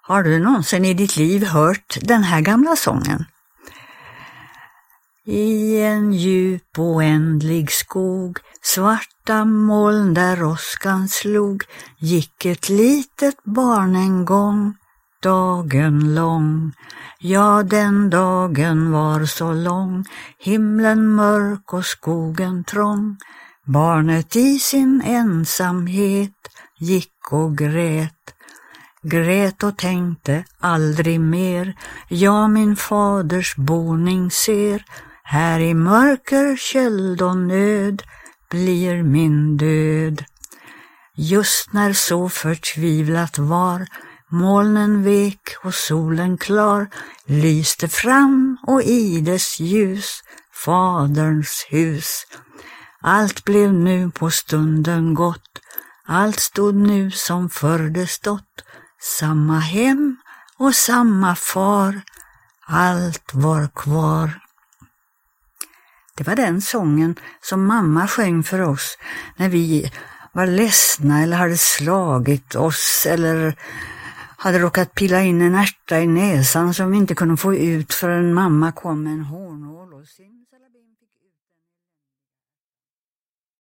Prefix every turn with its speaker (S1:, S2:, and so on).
S1: Har du någonsin i ditt liv hört den här gamla sången? I en djup oändlig skog, svarta moln där åskan slog, gick ett litet barn en gång, dagen lång. Ja, den dagen var så lång, himlen mörk och skogen trång. Barnet i sin ensamhet gick och grät. Grät och tänkte aldrig mer, jag min faders boning ser. Här i mörker, köld och nöd blir min död. Just när så förtvivlat var, molnen vek och solen klar, lyste fram och i dess ljus faderns hus. Allt blev nu på stunden gott, allt stod nu som förr det stått. Samma hem och samma far, allt var kvar. Det var den sången som mamma sjöng för oss när vi var ledsna eller hade slagit oss eller hade råkat pilla in en ärta i näsan som vi inte kunde få ut förrän mamma kom med en hårnål och simsalabim.